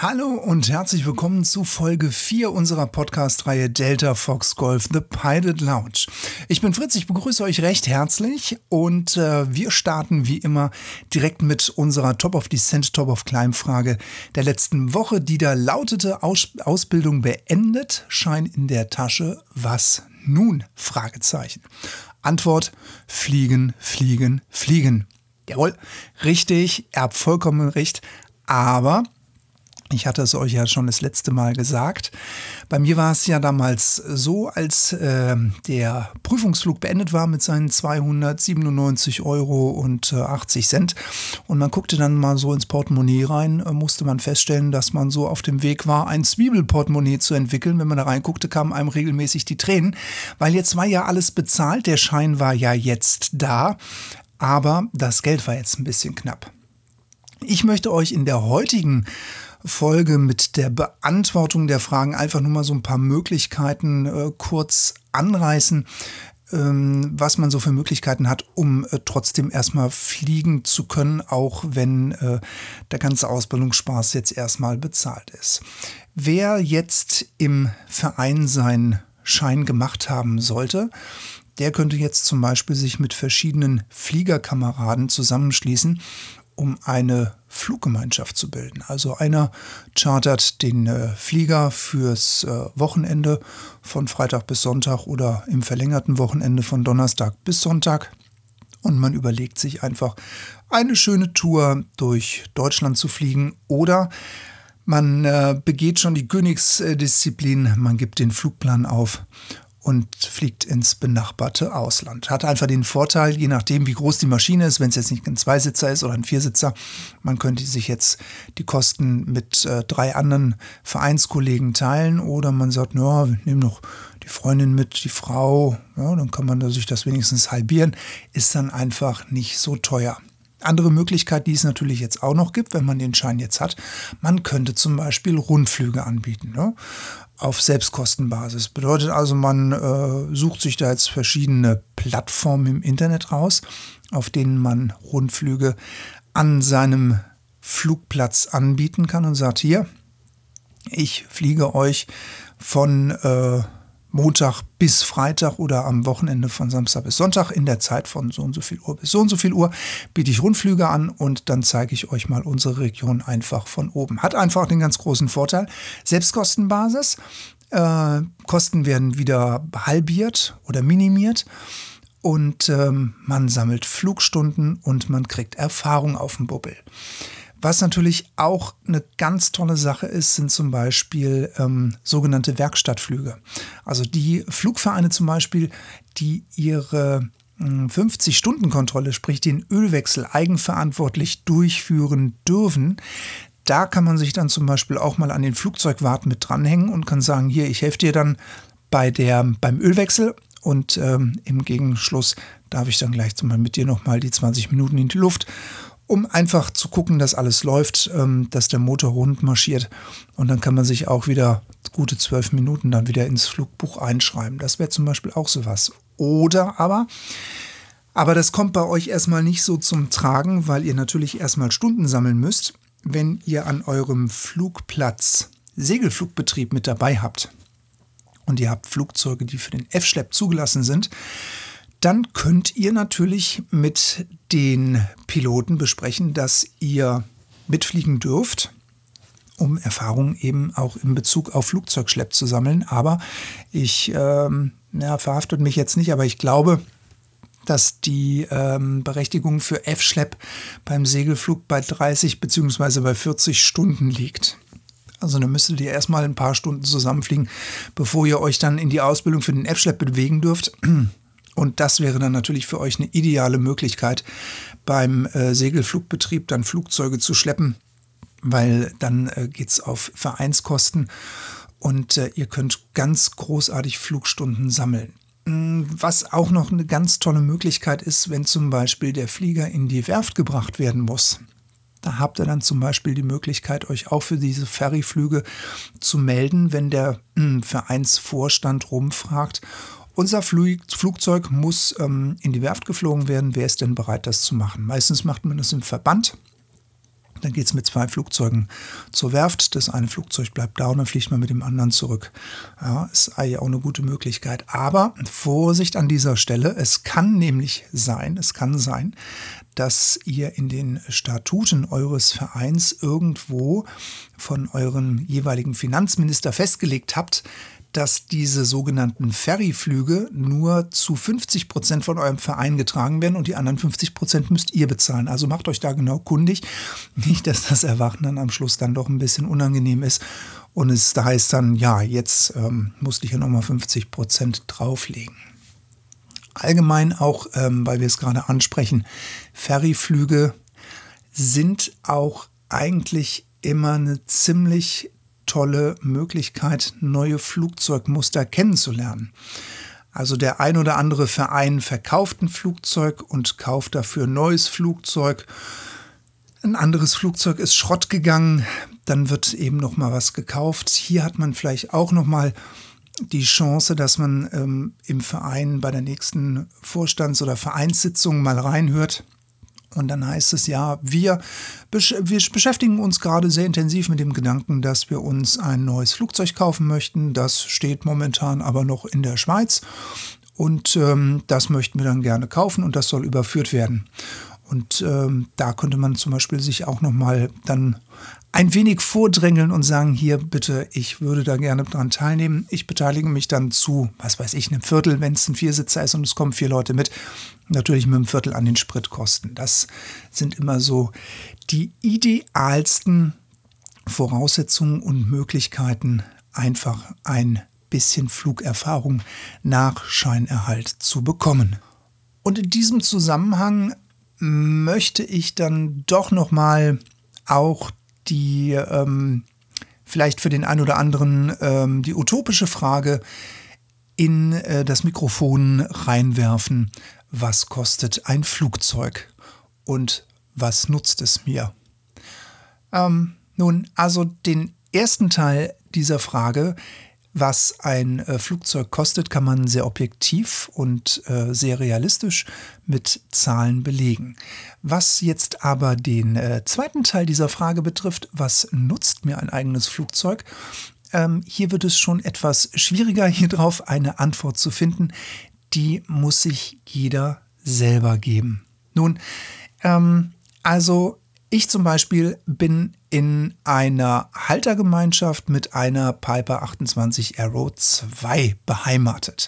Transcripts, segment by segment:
Hallo und herzlich willkommen zu Folge 4 unserer Podcast-Reihe Delta Fox Golf The Pilot Lounge. Ich bin Fritz, ich begrüße euch recht herzlich und wir starten wie immer direkt mit unserer Top of Descent, Top of Climb Frage der letzten Woche, die da lautete: Ausbildung beendet, Schein in der Tasche, was nun? Fragezeichen. Antwort: Fliegen, fliegen, fliegen. Jawohl, richtig, ihr habt vollkommen recht, aber ich hatte es euch ja schon das letzte Mal gesagt. Bei mir war es ja damals so, als der Prüfungsflug beendet war mit seinen 297,80 € und man guckte dann mal so ins Portemonnaie rein, musste man feststellen, dass man so auf dem Weg war, ein Zwiebelportemonnaie zu entwickeln. Wenn man da reinguckte, kamen einem regelmäßig die Tränen, weil jetzt war ja alles bezahlt, der Schein war ja jetzt da, aber das Geld war jetzt ein bisschen knapp. Ich möchte euch in der heutigen Folge mit der Beantwortung der Fragen einfach nur mal so ein paar Möglichkeiten kurz anreißen, was man so für Möglichkeiten hat, um trotzdem erstmal fliegen zu können, auch wenn der ganze Ausbildungsspaß jetzt erstmal bezahlt ist. Wer jetzt im Verein seinen Schein gemacht haben sollte, der könnte jetzt zum Beispiel sich mit verschiedenen Fliegerkameraden zusammenschließen, um eine Fluggemeinschaft zu bilden. Also einer chartert den Flieger fürs Wochenende von Freitag bis Sonntag oder im verlängerten Wochenende von Donnerstag bis Sonntag. Und man überlegt sich einfach, eine schöne Tour durch Deutschland zu fliegen, oder man begeht schon die Königsdisziplin, man gibt den Flugplan auf und fliegt ins benachbarte Ausland. Hat einfach den Vorteil, je nachdem wie groß die Maschine ist, wenn es jetzt nicht ein Zweisitzer ist oder ein Viersitzer, man könnte sich jetzt die Kosten mit 3 anderen Vereinskollegen teilen, oder man sagt, ja, wir nehmen noch die Freundin mit, die Frau, ja, dann kann man sich das wenigstens halbieren, ist dann einfach nicht so teuer. Andere Möglichkeit, die es natürlich jetzt auch noch gibt, wenn man den Schein jetzt hat, man könnte zum Beispiel Rundflüge anbieten, ne? Auf Selbstkostenbasis. Bedeutet also, man sucht sich da jetzt verschiedene Plattformen im Internet raus, auf denen man Rundflüge an seinem Flugplatz anbieten kann und sagt, hier, ich fliege euch von Montag bis Freitag oder am Wochenende von Samstag bis Sonntag in der Zeit von so und so viel Uhr bis so und so viel Uhr biete ich Rundflüge an, und dann zeige ich euch mal unsere Region einfach von oben. Hat einfach den ganz großen Vorteil: Selbstkostenbasis, Kosten werden wieder halbiert oder minimiert, und man sammelt Flugstunden und man kriegt Erfahrung auf dem Buckel. Was natürlich auch eine ganz tolle Sache ist, sind zum Beispiel sogenannte Werkstattflüge. Also die Flugvereine zum Beispiel, die ihre 50-Stunden-Kontrolle, sprich den Ölwechsel, eigenverantwortlich durchführen dürfen. Da kann man sich dann zum Beispiel auch mal an den Flugzeugwart mit dranhängen und kann sagen, hier, ich helfe dir dann beim Ölwechsel, und im Gegenschluss darf ich dann gleich mal mit dir nochmal die 20 Minuten in die Luft, um einfach zu gucken, dass alles läuft, dass der Motor rund marschiert, und dann kann man sich auch wieder gute 12 Minuten dann wieder ins Flugbuch einschreiben. Das wäre zum Beispiel auch sowas. Oder aber das kommt bei euch erstmal nicht so zum Tragen, weil ihr natürlich erstmal Stunden sammeln müsst, wenn ihr an eurem Flugplatz Segelflugbetrieb mit dabei habt und ihr habt Flugzeuge, die für den F-Schlepp zugelassen sind. Dann könnt ihr natürlich mit den Piloten besprechen, dass ihr mitfliegen dürft, um Erfahrung eben auch in Bezug auf Flugzeugschlepp zu sammeln. Aber ich verhaftet mich jetzt nicht, aber ich glaube, dass die Berechtigung für F-Schlepp beim Segelflug bei 30 bzw. bei 40 Stunden liegt. Also dann müsstet ihr erstmal ein paar Stunden zusammenfliegen, bevor ihr euch dann in die Ausbildung für den F-Schlepp bewegen dürft. Und das wäre dann natürlich für euch eine ideale Möglichkeit, beim Segelflugbetrieb dann Flugzeuge zu schleppen, weil dann geht es auf Vereinskosten und ihr könnt ganz großartig Flugstunden sammeln. Was auch noch eine ganz tolle Möglichkeit ist, wenn zum Beispiel der Flieger in die Werft gebracht werden muss. Da habt ihr dann zum Beispiel die Möglichkeit, euch auch für diese Ferryflüge zu melden, wenn der Vereinsvorstand rumfragt: Unser Flugzeug muss in die Werft geflogen werden. Wer ist denn bereit, das zu machen? Meistens macht man das im Verband. Dann geht es mit 2 Flugzeugen zur Werft. Das eine Flugzeug bleibt da und dann fliegt man mit dem anderen zurück. Ja, ist eigentlich auch eine gute Möglichkeit. Aber Vorsicht an dieser Stelle. Es kann sein, dass ihr in den Statuten eures Vereins irgendwo von eurem jeweiligen Finanzminister festgelegt habt, dass diese sogenannten Ferryflüge nur zu 50% von eurem Verein getragen werden und die anderen 50% müsst ihr bezahlen. Also macht euch da genau kundig. Nicht, dass das Erwachen dann am Schluss dann doch ein bisschen unangenehm ist und es da heißt dann, ja, jetzt musste ich ja nochmal 50% drauflegen. Allgemein auch, weil wir es gerade ansprechen, Ferryflüge sind auch eigentlich immer eine ziemlich tolle Möglichkeit, neue Flugzeugmuster kennenzulernen. Also der ein oder andere Verein verkauft ein Flugzeug und kauft dafür ein neues Flugzeug. Ein anderes Flugzeug ist Schrott gegangen, dann wird eben noch mal was gekauft. Hier hat man vielleicht auch noch mal die Chance, dass man im Verein bei der nächsten Vorstands- oder Vereinssitzung mal reinhört. Und dann heißt es ja, wir beschäftigen uns gerade sehr intensiv mit dem Gedanken, dass wir uns ein neues Flugzeug kaufen möchten. Das steht momentan aber noch in der Schweiz und das möchten wir dann gerne kaufen und das soll überführt werden. Und da könnte man zum Beispiel sich auch nochmal dann ein wenig vordrängeln und sagen, hier bitte, ich würde da gerne dran teilnehmen. Ich beteilige mich dann zu, was weiß ich, einem Viertel, wenn es ein Viersitzer ist und es kommen 4 Leute mit. Natürlich mit einem Viertel an den Spritkosten. Das sind immer so die idealsten Voraussetzungen und Möglichkeiten, einfach ein bisschen Flugerfahrung nach Scheinerhalt zu bekommen. Und in diesem Zusammenhang möchte ich dann doch nochmal auch die vielleicht für den einen oder anderen die utopische Frage in das Mikrofon reinwerfen. Was kostet ein Flugzeug und was nutzt es mir? Nun, also den ersten Teil dieser Frage, was ein Flugzeug kostet, kann man sehr objektiv und sehr realistisch mit Zahlen belegen. Was jetzt aber den zweiten Teil dieser Frage betrifft, was nutzt mir ein eigenes Flugzeug? Hier wird es schon etwas schwieriger, hier drauf eine Antwort zu finden. Die muss sich jeder selber geben. Nun, also ich zum Beispiel bin in einer Haltergemeinschaft mit einer Piper 28 Arrow 2 beheimatet.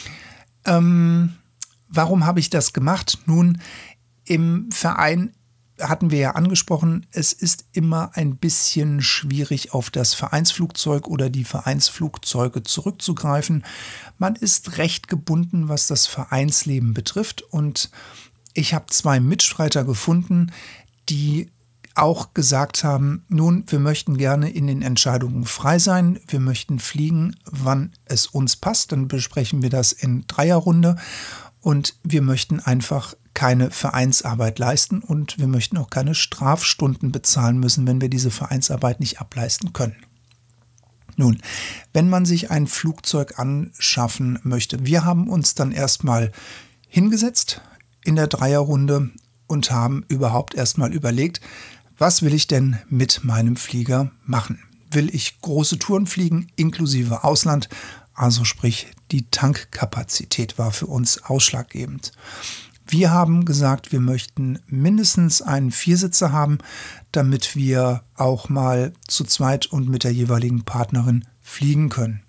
Warum habe ich das gemacht? Nun, im Verein hatten wir ja angesprochen, es ist immer ein bisschen schwierig, auf das Vereinsflugzeug oder die Vereinsflugzeuge zurückzugreifen. Man ist recht gebunden, was das Vereinsleben betrifft. Und ich habe 2 Mitstreiter gefunden, die auch gesagt haben, nun, wir möchten gerne in den Entscheidungen frei sein. Wir möchten fliegen, wann es uns passt. Dann besprechen wir das in Dreierrunde. Und wir möchten einfach keine Vereinsarbeit leisten und wir möchten auch keine Strafstunden bezahlen müssen, wenn wir diese Vereinsarbeit nicht ableisten können. Nun, wenn man sich ein Flugzeug anschaffen möchte, wir haben uns dann erstmal hingesetzt in der Dreierrunde und haben überhaupt erstmal überlegt, was will ich denn mit meinem Flieger machen? Will ich große Touren fliegen, inklusive Ausland? Also sprich, die Tankkapazität war für uns ausschlaggebend. Wir haben gesagt, wir möchten mindestens einen Viersitzer haben, damit wir auch mal zu zweit und mit der jeweiligen Partnerin fliegen können.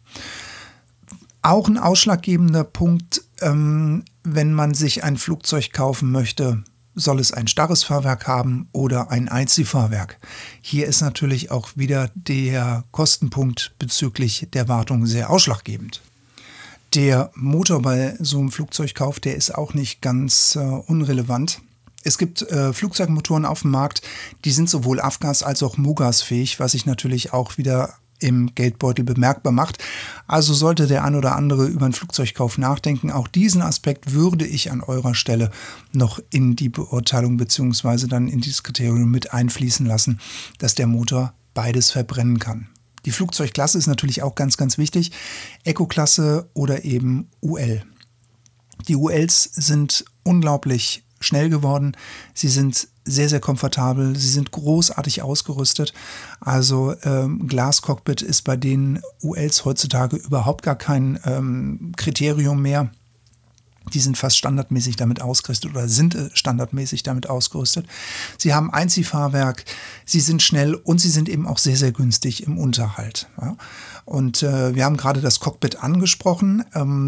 Auch ein ausschlaggebender Punkt, wenn man sich ein Flugzeug kaufen möchte, soll es ein starres Fahrwerk haben oder ein Einziehfahrwerk. Hier ist natürlich auch wieder der Kostenpunkt bezüglich der Wartung sehr ausschlaggebend. Der Motor bei so einem Flugzeugkauf, der ist auch nicht ganz unrelevant. Es gibt Flugzeugmotoren auf dem Markt, die sind sowohl Avgas als auch Mugas-fähig, was sich natürlich auch wieder im Geldbeutel bemerkbar macht. Also sollte der ein oder andere über einen Flugzeugkauf nachdenken. Auch diesen Aspekt würde ich an eurer Stelle noch in die Beurteilung bzw. dann in dieses Kriterium mit einfließen lassen, dass der Motor beides verbrennen kann. Die Flugzeugklasse ist natürlich auch ganz, ganz wichtig. Eco-Klasse oder eben UL. Die ULs sind unglaublich schnell geworden. Sie sind sehr, sehr komfortabel. Sie sind großartig ausgerüstet. Also Glascockpit ist bei den ULs heutzutage überhaupt gar kein Kriterium mehr. Die sind fast standardmäßig damit ausgerüstet oder sind standardmäßig damit ausgerüstet. Sie haben Einziehfahrwerk, sie sind schnell und sie sind eben auch sehr, sehr günstig im Unterhalt. Ja. Und wir haben gerade das Cockpit angesprochen.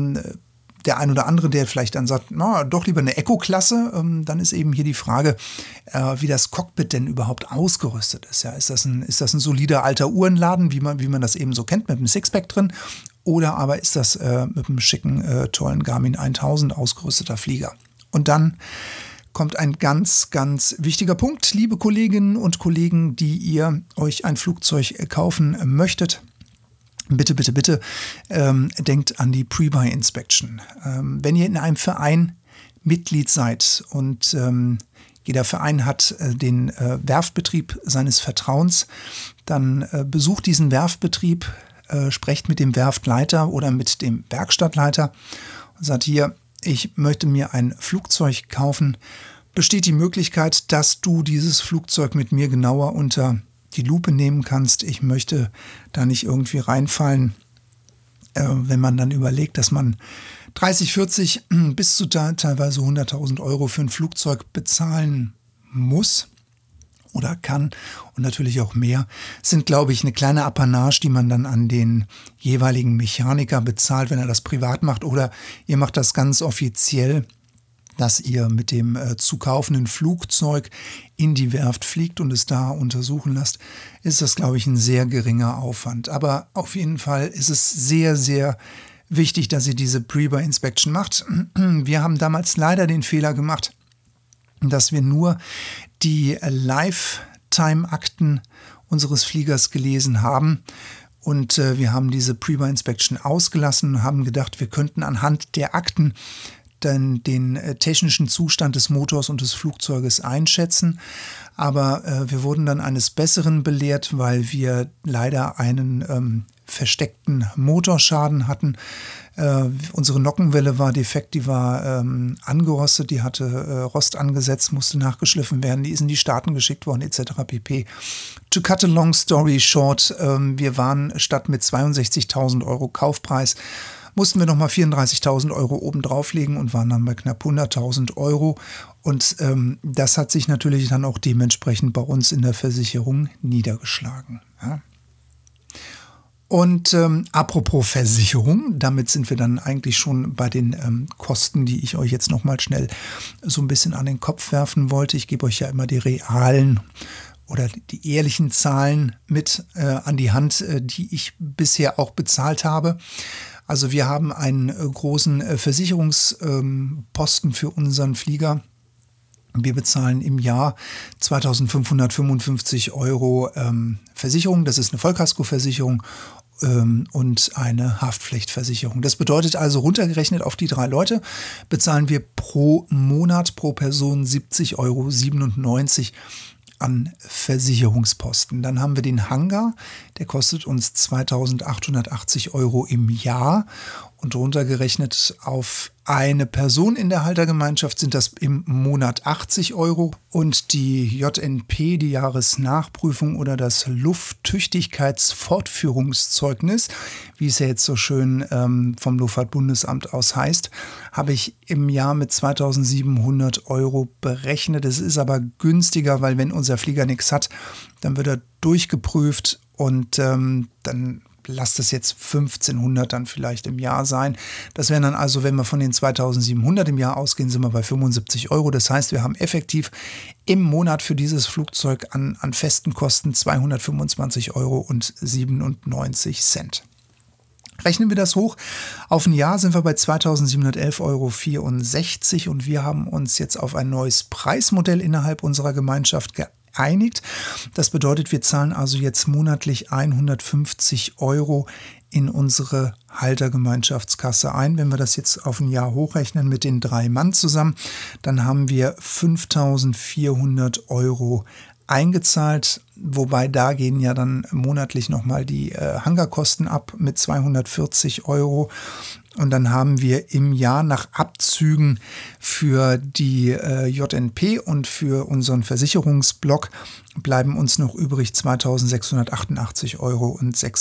Der ein oder andere, der vielleicht dann sagt, na, doch lieber eine Eco-Klasse, dann ist eben hier die Frage, wie das Cockpit denn überhaupt ausgerüstet ist. Ja, ist das ein solider alter Uhrenladen, wie man das eben so kennt, mit einem Sixpack drin? Oder aber ist das mit einem schicken, tollen Garmin 1000 ausgerüsteter Flieger? Und dann kommt ein ganz, ganz wichtiger Punkt, liebe Kolleginnen und Kollegen, die ihr euch ein Flugzeug kaufen möchtet. Bitte, bitte, bitte denkt an die Pre-Buy-Inspection. Wenn ihr in einem Verein Mitglied seid und jeder Verein hat den Werftbetrieb seines Vertrauens, dann besucht diesen Werftbetrieb, sprecht mit dem Werftleiter oder mit dem Werkstattleiter und sagt hier, ich möchte mir ein Flugzeug kaufen. Besteht die Möglichkeit, dass du dieses Flugzeug mit mir genauer unter die Lupe nehmen kannst? Ich möchte da nicht irgendwie reinfallen, wenn man dann überlegt, dass man 30, 40 bis zu teilweise 100.000 Euro für ein Flugzeug bezahlen muss oder kann und natürlich auch mehr, sind, glaube ich, eine kleine Apanage, die man dann an den jeweiligen Mechaniker bezahlt, wenn er das privat macht, oder ihr macht das ganz offiziell, dass ihr mit dem zu kaufenden Flugzeug in die Werft fliegt und es da untersuchen lasst, ist das, glaube ich, ein sehr geringer Aufwand. Aber auf jeden Fall ist es sehr, sehr wichtig, dass ihr diese Pre-Buy-Inspection macht. Wir haben damals leider den Fehler gemacht, dass wir nur die Lifetime-Akten unseres Fliegers gelesen haben. Und wir haben diese Pre-Buy-Inspection ausgelassen und haben gedacht, wir könnten anhand der Akten dann den technischen Zustand des Motors und des Flugzeuges einschätzen. Aber wir wurden dann eines Besseren belehrt, weil wir leider einen versteckten Motorschaden hatten. Unsere Nockenwelle war defekt, die war angerostet, die hatte Rost angesetzt, musste nachgeschliffen werden, die ist in die Staaten geschickt worden etc. pp. To cut a long story short, wir waren statt mit 62.000 Euro Kaufpreis, mussten wir nochmal 34.000 Euro oben drauflegen und waren dann bei knapp 100.000 Euro. Und das hat sich natürlich dann auch dementsprechend bei uns in der Versicherung niedergeschlagen. Ja. Und apropos Versicherung, damit sind wir dann eigentlich schon bei den Kosten, die ich euch jetzt nochmal schnell so ein bisschen an den Kopf werfen wollte. Ich gebe euch ja immer die realen oder die ehrlichen Zahlen mit an die Hand, die ich bisher auch bezahlt habe. Also wir haben einen großen Versicherungsposten für unseren Flieger. Wir bezahlen im Jahr 2.555 Euro Versicherung. Das ist eine Vollkaskoversicherung und eine Haftpflichtversicherung. Das bedeutet also, runtergerechnet auf die 3 Leute, bezahlen wir pro Monat, pro Person 70,97 Euro an Versicherungsposten. Dann haben wir den Hangar, der kostet uns 2.880 Euro im Jahr und runtergerechnet auf eine Person in der Haltergemeinschaft sind das im Monat 80 Euro und die JNP, die Jahresnachprüfung oder das Lufttüchtigkeitsfortführungszeugnis, wie es ja jetzt so schön vom Luftfahrtbundesamt aus heißt, habe ich im Jahr mit 2.700 Euro berechnet. Es ist aber günstiger, weil wenn unser Flieger nichts hat, dann wird er durchgeprüft und dann lasst es jetzt 1.500 dann vielleicht im Jahr sein. Das wären dann also, wenn wir von den 2.700 im Jahr ausgehen, sind wir bei 75 Euro. Das heißt, wir haben effektiv im Monat für dieses Flugzeug an festen Kosten 225,97 Euro. Rechnen wir das hoch, auf ein Jahr sind wir bei 2.711,64 Euro und wir haben uns jetzt auf ein neues Preismodell innerhalb unserer Gemeinschaft geeinigt. Das bedeutet, wir zahlen also jetzt monatlich 150 Euro in unsere Haltergemeinschaftskasse ein. Wenn wir das jetzt auf ein Jahr hochrechnen mit den 3 Mann zusammen, dann haben wir 5.400 Euro eingezahlt, wobei da gehen ja dann monatlich nochmal die Hangarkosten ab mit 240 Euro. Und dann haben wir im Jahr nach Abzügen für die JNP und für unseren Versicherungsblock bleiben uns noch übrig 2.688,36 Euro.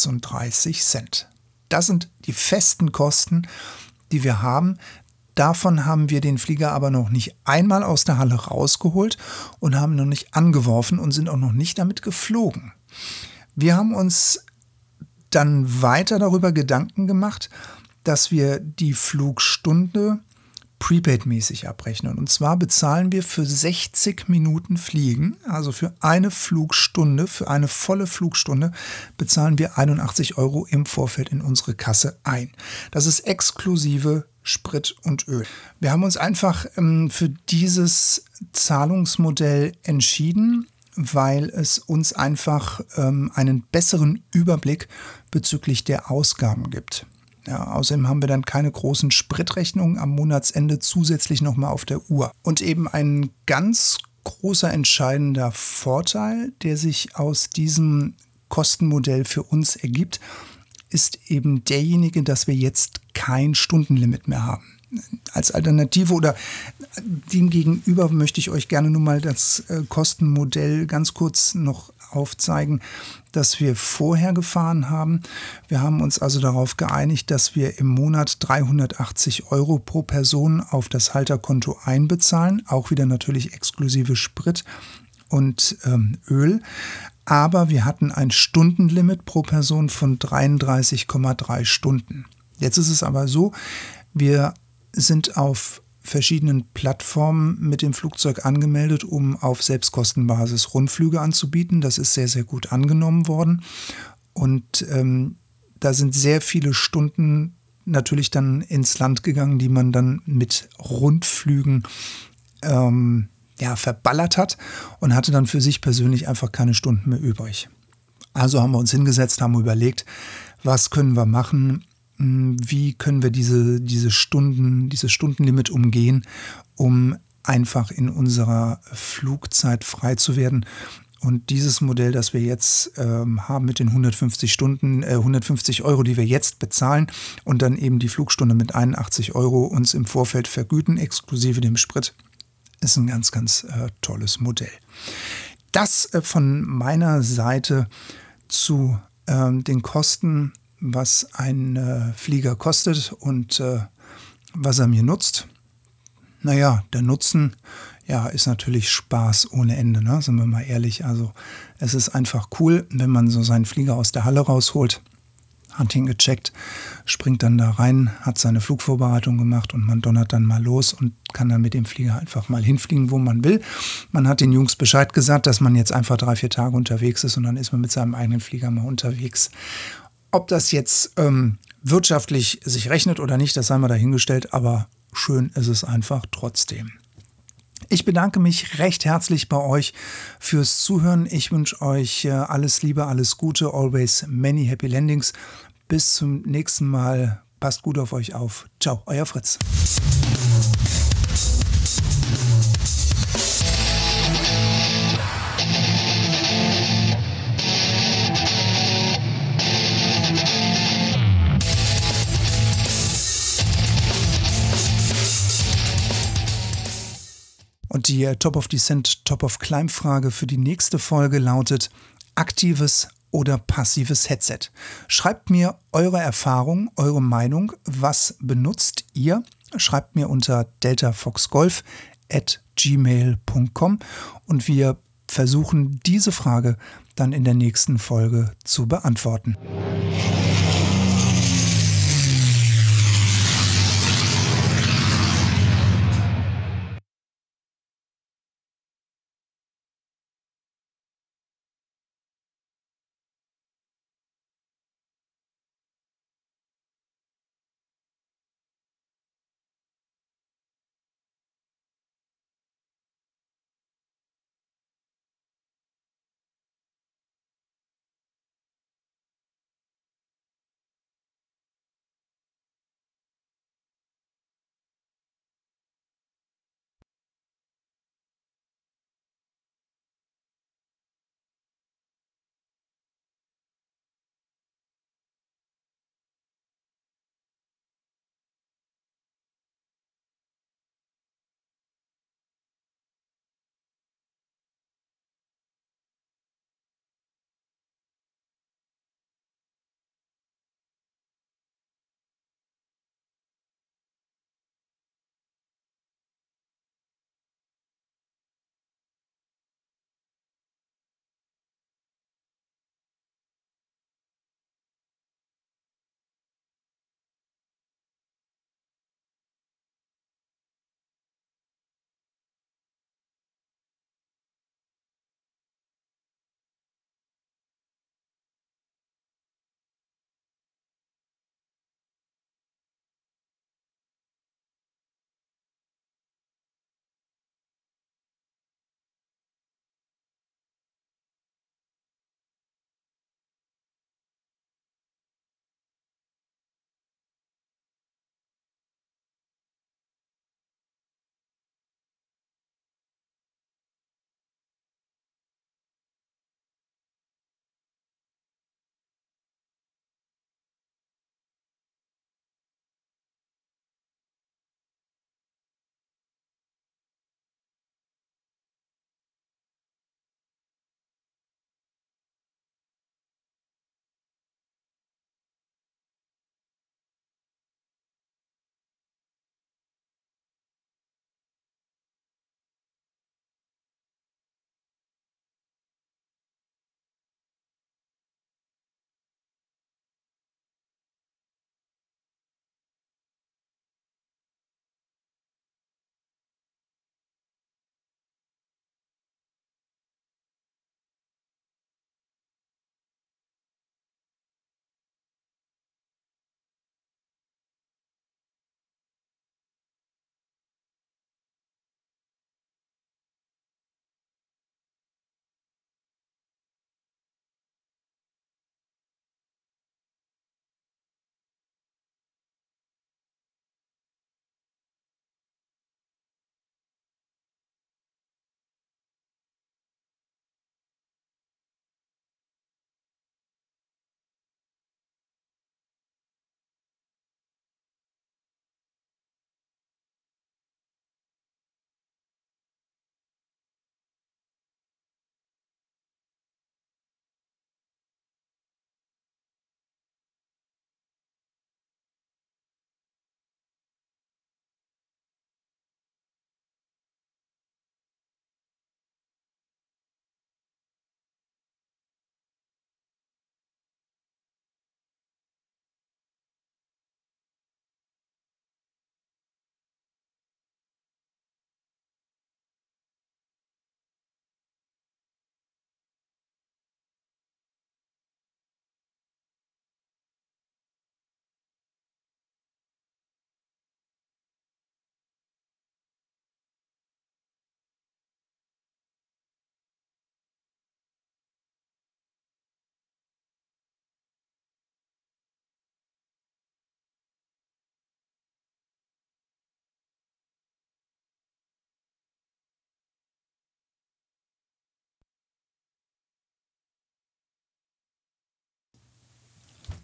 Das sind die festen Kosten, die wir haben. Davon haben wir den Flieger aber noch nicht einmal aus der Halle rausgeholt und haben noch nicht angeworfen und sind auch noch nicht damit geflogen. Wir haben uns dann weiter darüber Gedanken gemacht, dass wir die Flugstunde prepaid-mäßig abrechnen. Und zwar bezahlen wir für 60 Minuten Fliegen, also für eine Flugstunde, für eine volle Flugstunde, bezahlen wir 81 Euro im Vorfeld in unsere Kasse ein. Das ist exklusive Sprit und Öl. Wir haben uns einfach für dieses Zahlungsmodell entschieden, weil es uns einfach einen besseren Überblick bezüglich der Ausgaben gibt. Ja, außerdem haben wir dann keine großen Spritrechnungen am Monatsende zusätzlich nochmal auf der Uhr. Und eben ein ganz großer entscheidender Vorteil, der sich aus diesem Kostenmodell für uns ergibt, ist eben derjenige, dass wir jetzt kein Stundenlimit mehr haben. Als Alternative oder demgegenüber möchte ich euch gerne nun mal das Kostenmodell ganz kurz noch aufzeigen, das wir vorher gefahren haben. Wir haben uns also darauf geeinigt, dass wir im Monat 380 Euro pro Person auf das Halterkonto einbezahlen, auch wieder natürlich exklusive Sprit und Öl. Aber wir hatten ein Stundenlimit pro Person von 33,3 Stunden. Jetzt ist es aber so, wir sind auf verschiedenen Plattformen mit dem Flugzeug angemeldet, um auf Selbstkostenbasis Rundflüge anzubieten. Das ist sehr, sehr gut angenommen worden. Und da sind sehr viele Stunden natürlich dann ins Land gegangen, die man dann mit Rundflügen verballert hat und hatte dann für sich persönlich einfach keine Stunden mehr übrig. Also haben wir uns hingesetzt, haben überlegt, was können wir machen, wie können wir dieses Stundenlimit umgehen, um einfach in unserer Flugzeit frei zu werden. Und dieses Modell, das wir jetzt haben mit den 150 Euro, die wir jetzt bezahlen und dann eben die Flugstunde mit 81 Euro uns im Vorfeld vergüten, exklusive dem Sprit, ist ein ganz, ganz tolles Modell. Das von meiner Seite zu den Kosten, was ein Flieger kostet und was er mir nutzt. Naja, der Nutzen ist natürlich Spaß ohne Ende, ne? Sind wir mal ehrlich. Also es ist einfach cool, wenn man so seinen Flieger aus der Halle rausholt, hat ihn gecheckt, springt dann da rein, hat seine Flugvorbereitung gemacht und man donnert dann mal los und kann dann mit dem Flieger einfach mal hinfliegen, wo man will. Man hat den Jungs Bescheid gesagt, dass man jetzt einfach 3-4 Tage unterwegs ist und dann ist man mit seinem eigenen Flieger mal unterwegs. Ob das jetzt wirtschaftlich sich rechnet oder nicht, das sei mal dahingestellt, aber schön ist es einfach trotzdem. Ich bedanke mich recht herzlich bei euch fürs Zuhören. Ich wünsche euch alles Liebe, alles Gute, always many happy landings. Bis zum nächsten Mal. Passt gut auf euch auf. Ciao, euer Fritz. Und die Top of Descent, Top of Climb Frage für die nächste Folge lautet: aktives oder passives Headset? Schreibt mir eure Erfahrung, eure Meinung. Was benutzt ihr? Schreibt mir unter deltafoxgolf@gmail.com und wir versuchen diese Frage dann in der nächsten Folge zu beantworten.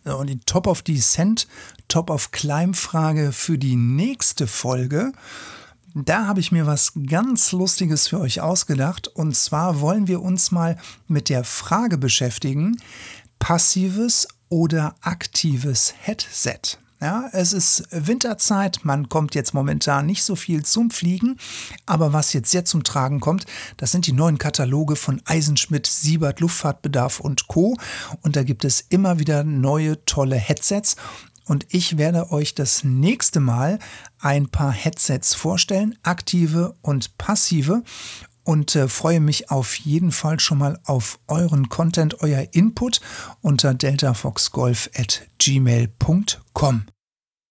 Und die Top of Descent, Top of Climb Frage für die nächste Folge. Da habe ich mir was ganz Lustiges für euch ausgedacht. Und zwar wollen wir uns mal mit der Frage beschäftigen, passives oder aktives Headset. Ja, es ist Winterzeit, man kommt jetzt momentan nicht so viel zum Fliegen, aber was jetzt sehr zum Tragen kommt, das sind die neuen Kataloge von Eisenschmidt, Siebert, Luftfahrtbedarf und Co. Und da gibt es immer wieder neue, tolle Headsets. Und ich werde euch das nächste Mal ein paar Headsets vorstellen, aktive und passive. Und freue mich auf jeden Fall schon mal auf euren Content, euer Input unter deltafoxgolf@gmail.com.